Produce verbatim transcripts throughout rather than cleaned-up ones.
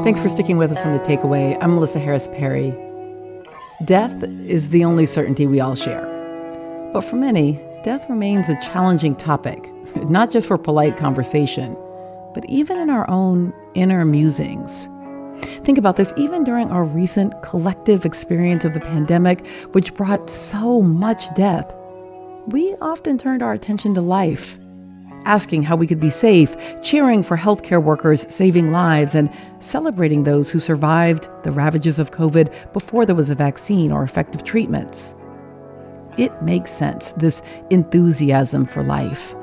Thanks for sticking with us on The Takeaway. I'm Melissa Harris Perry. Death is the only certainty we all share. But for many, death remains a challenging topic, not just for polite conversation, but even in our own inner musings. Think about this, even during our recent collective experience of the pandemic, which brought so much death, we often turned our attention to life, asking how we could be safe, cheering for healthcare workers saving lives, and celebrating those who survived the ravages of COVID before there was a vaccine or effective treatments. It makes sense, this enthusiasm for life.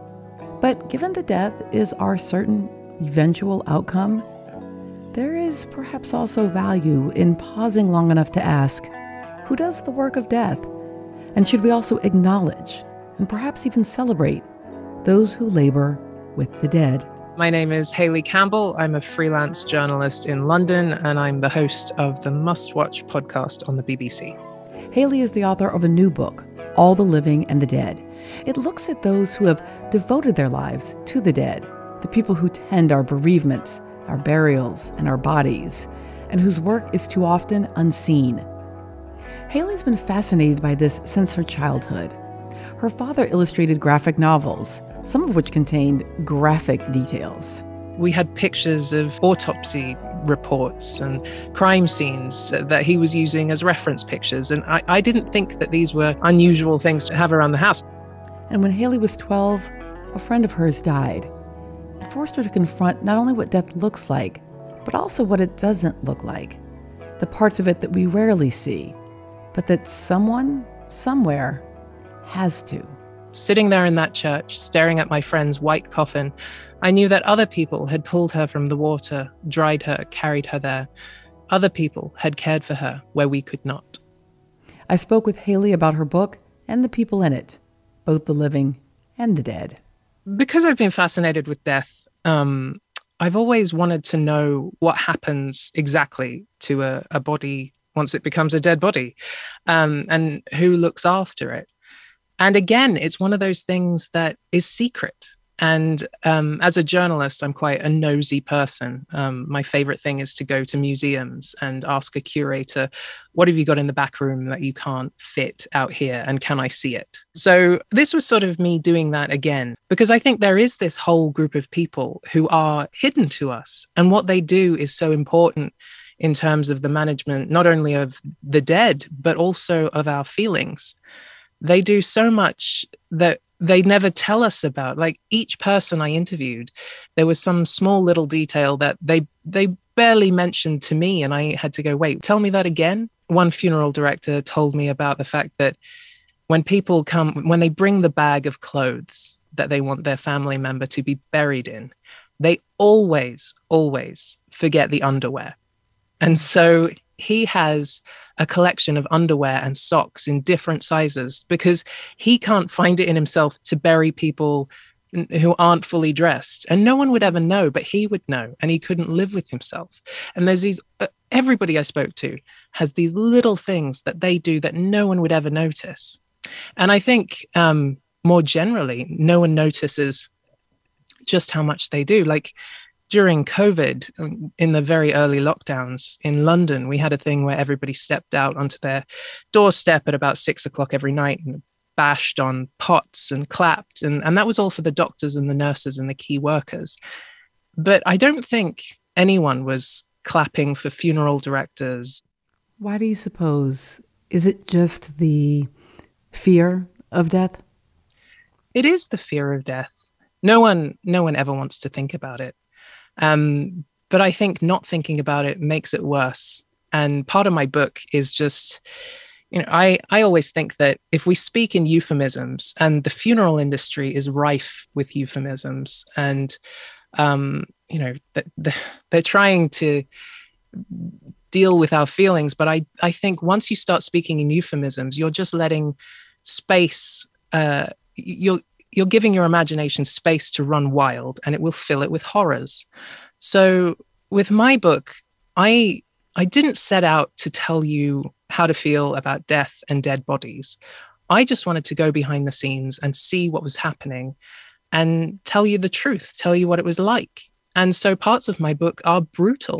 But given that death is our certain eventual outcome, there is perhaps also value in pausing long enough to ask, who does the work of death? And should we also acknowledge, and perhaps even celebrate, those who labor with the dead? My name is Hayley Campbell. I'm a freelance journalist in London, and I'm the host of the Must Watch podcast on the B B C. Hayley is the author of a new book, All the Living and the Dead. It looks at those who have devoted their lives to the dead, the people who tend our bereavements, our burials, and our bodies, and whose work is too often unseen. Hayley's been fascinated by this since her childhood. Her father illustrated graphic novels, some of which contained graphic details. We had pictures of autopsy reports and crime scenes that he was using as reference pictures, and I, I didn't think that these were unusual things to have around the house. And when Hayley was twelve, a friend of hers died. It forced her to confront not only what death looks like, but also what it doesn't look like. The parts of it that we rarely see, but that someone, somewhere, has to. Sitting there in that church, staring at my friend's white coffin, I knew that other people had pulled her from the water, dried her, carried her there. Other people had cared for her where we could not. I spoke with Hayley about her book and the people in it, both the living and the dead. Because I've been fascinated with death, um, I've always wanted to know what happens exactly to a, a body once it becomes a dead body, um, and who looks after it. And again, it's one of those things that is secret. And um, as a journalist, I'm quite a nosy person. Um, my favorite thing is to go to museums and ask a curator, what have you got in the back room that you can't fit out here? And can I see it? So this was sort of me doing that again, because I think there is this whole group of people who are hidden to us. And what they do is so important in terms of the management, not only of the dead, but also of our feelings. They do so much that they never tell us about. Like each person I interviewed, there was some small little detail that they they barely mentioned to me. And I had to go, wait, tell me that again. One funeral director told me about the fact that when people come, when they bring the bag of clothes that they want their family member to be buried in, they always, always forget the underwear. And so he has a collection of underwear and socks in different sizes because he can't find it in himself to bury people who aren't fully dressed. And no one would ever know, but he would know, and he couldn't live with himself. And there's these, uh, everybody I spoke to has these little things that they do that no one would ever notice. And I think um, more generally, no one notices just how much they do. Like, during COVID, in the very early lockdowns in London, we had a thing where everybody stepped out onto their doorstep at about six o'clock every night and bashed on pots and clapped. And, and that was all for the doctors and the nurses and the key workers. But I don't think anyone was clapping for funeral directors. Why do you suppose? Is it just the fear of death? It is the fear of death. No one, no one ever wants to think about it. Um, but I think not thinking about it makes it worse. And part of my book is just, you know, I, I always think that if we speak in euphemisms, and the funeral industry is rife with euphemisms, and, um, you know, the, the, they're trying to deal with our feelings. But I, I think once you start speaking in euphemisms, you're just letting space, uh, you're, you're giving your imagination space to run wild, and it will fill it with horrors. So with my book, I I didn't set out to tell you how to feel about death and dead bodies. I just wanted to go behind the scenes and see what was happening and tell you the truth, tell you what it was like. And so parts of my book are brutal.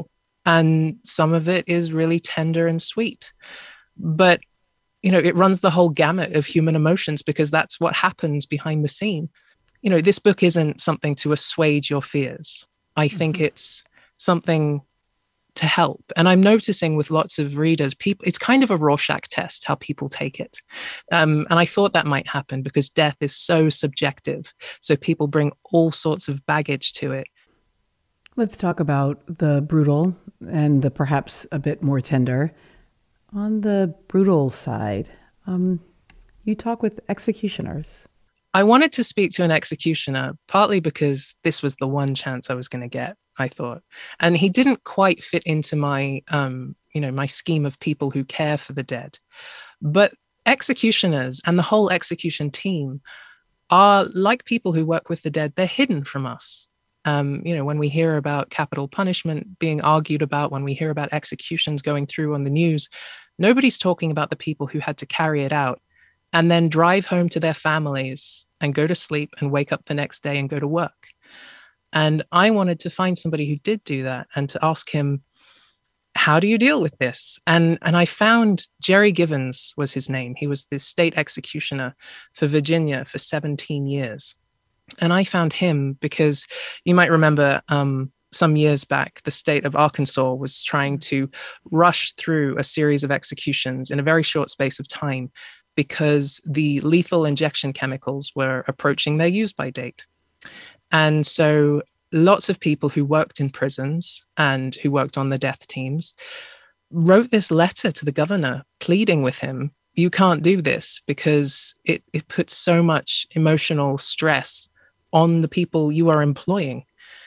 and some of it is really tender and sweet. But, you know, it runs the whole gamut of human emotions because that's what happens behind the scene. You know, this book isn't something to assuage your fears. I think mm-hmm. it's something to help. And I'm noticing with lots of readers, people, it's kind of a Rorschach test, how people take it. Um, and I thought that might happen because death is so subjective. So people bring all sorts of baggage to it. Let's talk about the brutal and the perhaps a bit more tender. On the brutal side, um, you talk with executioners. I wanted to speak to an executioner, partly because this was the one chance I was going to get, I thought. And he didn't quite fit into my, um, you know, my scheme of people who care for the dead. But executioners and the whole execution team are like people who work with the dead. They're hidden from us. Um, you know, when we hear about capital punishment being argued about, when we hear about executions going through on the news, nobody's talking about the people who had to carry it out and then drive home to their families and go to sleep and wake up the next day and go to work. And I wanted to find somebody who did do that and to ask him, how do you deal with this? And, and I found Jerry Givens was his name. He was the state executioner for Virginia for seventeen years. And I found him because you might remember um, some years back, the state of Arkansas was trying to rush through a series of executions in a very short space of time because the lethal injection chemicals were approaching their use-by date. And so lots of people who worked in prisons and who worked on the death teams wrote this letter to the governor pleading with him, you can't do this because it, it puts so much emotional stress on the people you are employing.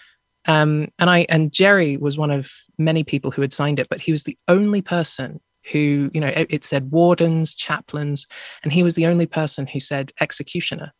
Um, and I and Jerry was one of many people who had signed it, but he was the only person who, you know, it, it said wardens, chaplains, and he was the only person who said executioner.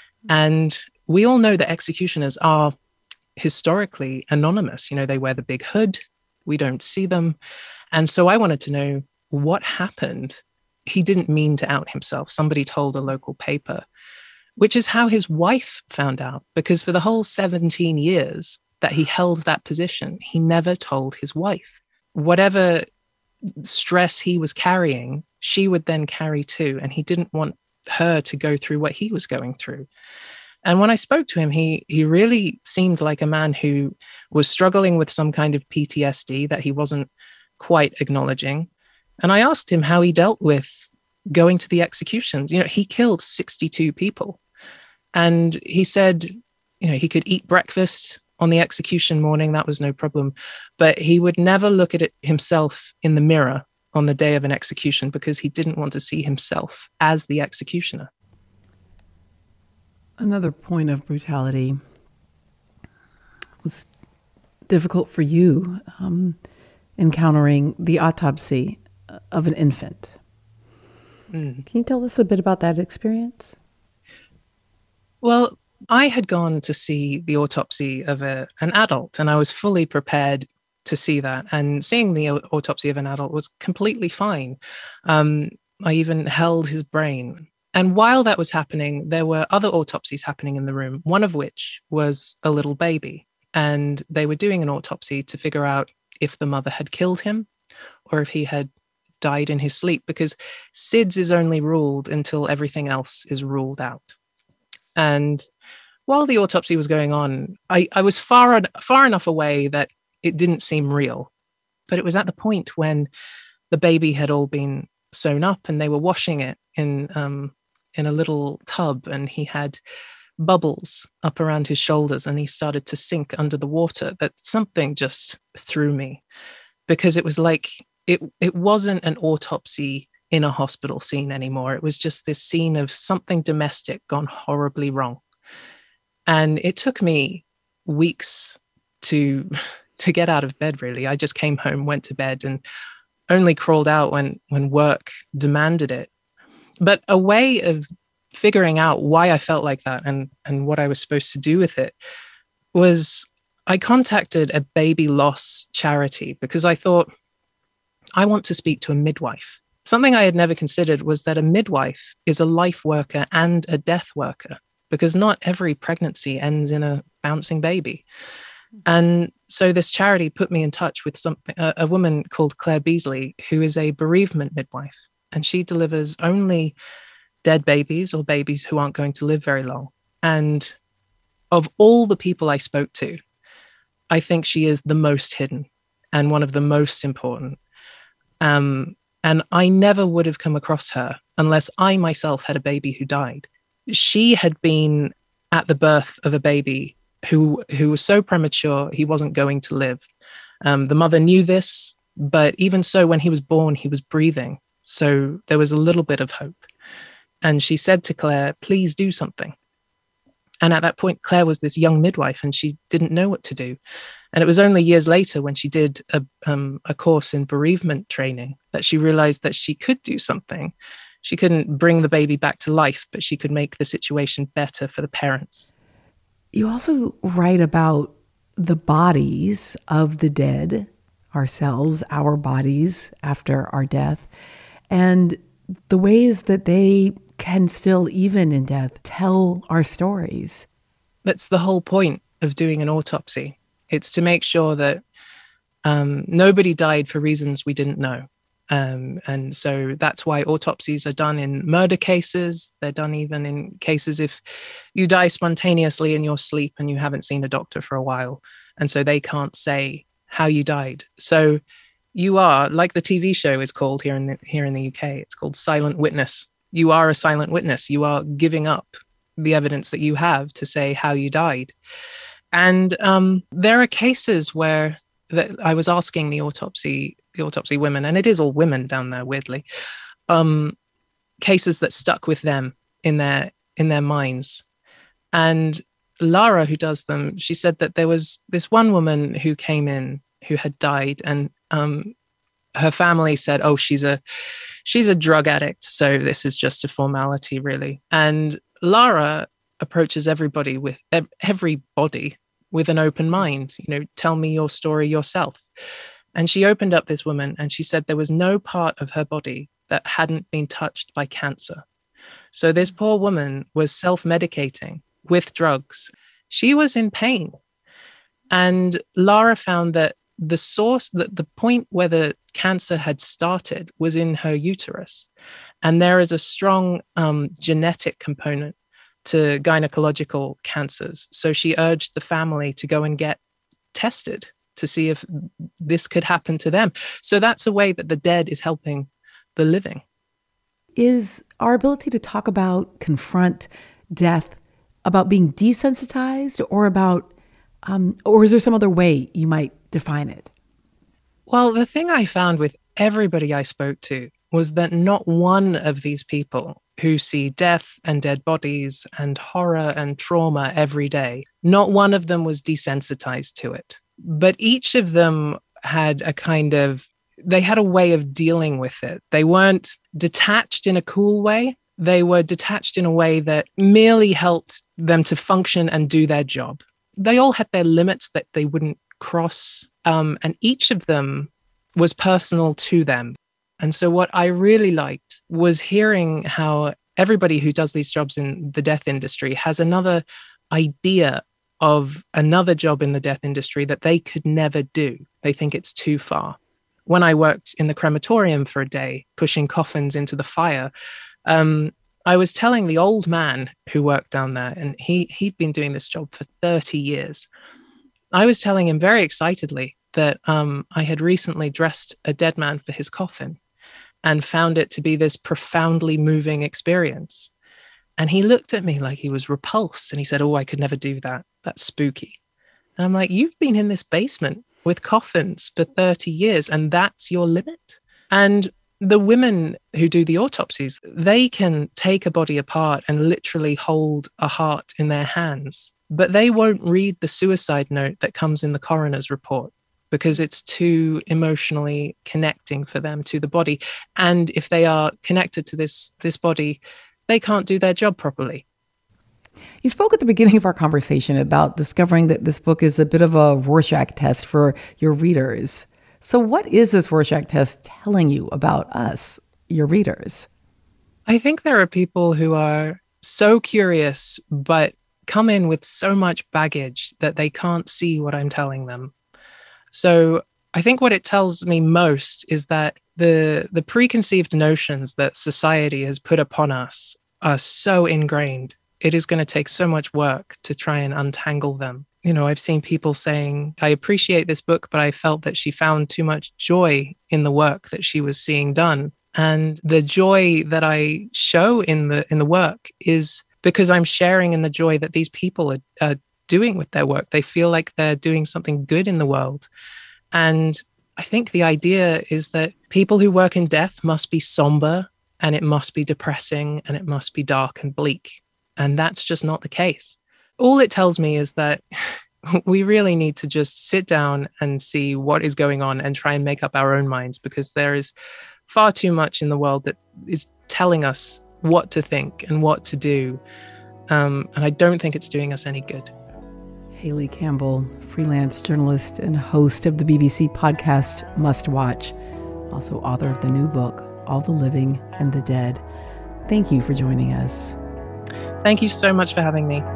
And we all know that executioners are historically anonymous. You know, they wear the big hood. We don't see them. And so I wanted to know what happened. He didn't mean to out himself. Somebody told a local paper, which is how his wife found out, because for the whole seventeen years that he held that position, he never told his wife. Whatever stress he was carrying, she would then carry too. And he didn't want her to go through what he was going through. And when I spoke to him, he he really seemed like a man who was struggling with some kind of P T S D that he wasn't quite acknowledging. And I asked him how he dealt with going to the executions. You know, he killed sixty-two people. And he said, you know, he could eat breakfast on the execution morning. That was no problem. But he would never look at it himself in the mirror on the day of an execution because he didn't want to see himself as the executioner. Another point of brutality was difficult for you, um, encountering the autopsy of an infant. Mm. Can you tell us a bit about that experience? Well, I had gone to see the autopsy of a, an adult, and I was fully prepared to see that. And seeing the autopsy of an adult was completely fine. Um, I even held his brain. And while that was happening, there were other autopsies happening in the room, one of which was a little baby. And they were doing an autopsy to figure out if the mother had killed him or if he had died in his sleep, because S I D S is only ruled until everything else is ruled out. And while the autopsy was going on, I, I was far, far enough away that it didn't seem real. But it was at the point when the baby had all been sewn up and they were washing it in um, in a little tub, and he had bubbles up around his shoulders and he started to sink under the water, that something just threw me, because it was like it it wasn't an autopsy in a hospital scene anymore. It was just this scene of something domestic gone horribly wrong. And it took me weeks to to get out of bed, really. I just came home, went to bed, and only crawled out when when work demanded it. But a way of figuring out why I felt like that and, and what I was supposed to do with it was I contacted a baby loss charity, because I thought, I want to speak to a midwife. Something I had never considered was that a midwife is a life worker and a death worker, because not every pregnancy ends in a bouncing baby. And so this charity put me in touch with something, a, a woman called Claire Beasley, who is a bereavement midwife. And she delivers only dead babies or babies who aren't going to live very long. And of all the people I spoke to, I think she is the most hidden and one of the most important. Um, and I never would have come across her unless I myself had a baby who died. She had been at the birth of a baby who who was so premature he wasn't going to live. Um, the mother knew this, but even so, when he was born, he was breathing. So there was a little bit of hope. And she said to Claire, please do something. And at that point, Claire was this young midwife and she didn't know what to do. And it was only years later when she did a, um, a course in bereavement training that she realized that she could do something. She couldn't bring the baby back to life, but she could make the situation better for the parents. You also write about the bodies of the dead, ourselves, our bodies after our death, and the ways that they can still, even in death, tell our stories. That's the whole point of doing an autopsy. It's to make sure that um, nobody died for reasons we didn't know. Um, and so that's why autopsies are done in murder cases. They're done even in cases if you die spontaneously in your sleep and you haven't seen a doctor for a while. And so they can't say how you died. So you are, like the T V show is called here in the, here in the U K, it's called Silent Witness. You are a silent witness. You are giving up the evidence that you have to say how you died. And um, there are cases where that I was asking the autopsy the autopsy women, and it is all women down there, weirdly, um, cases that stuck with them in their in their minds. And Lara, who does them, she said that there was this one woman who came in who had died, and um, her family said, "Oh, she's a she's a drug addict, so this is just a formality, really." And Lara approaches everybody with everybody with an open mind. You know, tell me your story yourself. And she opened up this woman and she said there was no part of her body that hadn't been touched by cancer. So this poor woman was self-medicating with drugs. She was in pain. And Lara found that the source, that the point where the cancer had started was in her uterus. And there is a strong um, genetic component to gynecological cancers. So she urged the family to go and get tested to see if this could happen to them. So that's a way that the dead is helping the living. Is our ability to talk about, confront death, about being desensitized, or about, um, or is there some other way you might define it? Well, the thing I found with everybody I spoke to was that not one of these people who see death and dead bodies and horror and trauma every day, not one of them was desensitized to it. But each of them had a kind of, they had a way of dealing with it. They weren't detached in a cool way. They were detached in a way that merely helped them to function and do their job. They all had their limits that they wouldn't cross. Um, and each of them was personal to them. And so what I really liked was hearing how everybody who does these jobs in the death industry has another idea of another job in the death industry that they could never do. They think it's too far. When I worked in the crematorium for a day, pushing coffins into the fire, um, I was telling the old man who worked down there, and he, he'd been doing this job for thirty years. I was telling him very excitedly that um, I had recently dressed a dead man for his coffin and found it to be this profoundly moving experience. And he looked at me like he was repulsed and he said, "Oh, I could never do that. That's spooky." And I'm like, "You've been in this basement with coffins for thirty years and that's your limit?" And the women who do the autopsies, they can take a body apart and literally hold a heart in their hands, but they won't read the suicide note that comes in the coroner's report because it's too emotionally connecting for them to the body. And if they are connected to this, this body, they can't do their job properly. You spoke at the beginning of our conversation about discovering that this book is a bit of a Rorschach test for your readers. So what is this Rorschach test telling you about us, your readers? I think there are people who are so curious, but come in with so much baggage that they can't see what I'm telling them. So I think what it tells me most is that the the preconceived notions that society has put upon us are so ingrained. It is going to take so much work to try and untangle them. You know, I've seen people saying, I appreciate this book, but I felt that she found too much joy in the work that she was seeing done. And the joy that I show in the in the work is because I'm sharing in the joy that these people are, are doing with their work. They feel like they're doing something good in the world. And I think the idea is that people who work in death must be somber, and it must be depressing, and it must be dark and bleak. And that's just not the case. All it tells me is that we really need to just sit down and see what is going on and try and make up our own minds, because there is far too much in the world that is telling us what to think and what to do. Um, and I don't think it's doing us any good. Hayley Campbell, freelance journalist and host of the B B C podcast Must Watch, also author of the new book, All the Living and the Dead. Thank you for joining us. Thank you so much for having me.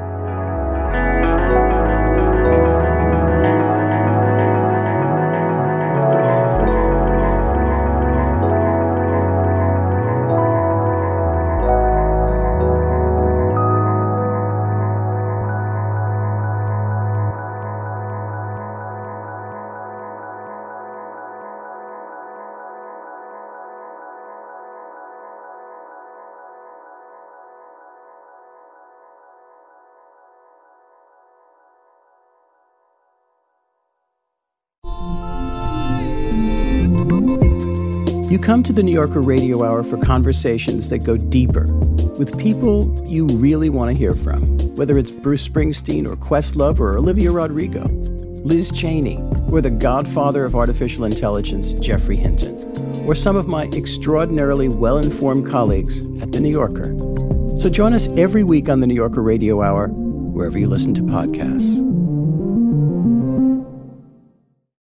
You come to the New Yorker Radio Hour for conversations that go deeper with people you really want to hear from, whether it's Bruce Springsteen or Questlove or Olivia Rodrigo, Liz Cheney, or the godfather of artificial intelligence, Geoffrey Hinton, or some of my extraordinarily well-informed colleagues at The New Yorker. So join us every week on the New Yorker Radio Hour, wherever you listen to podcasts.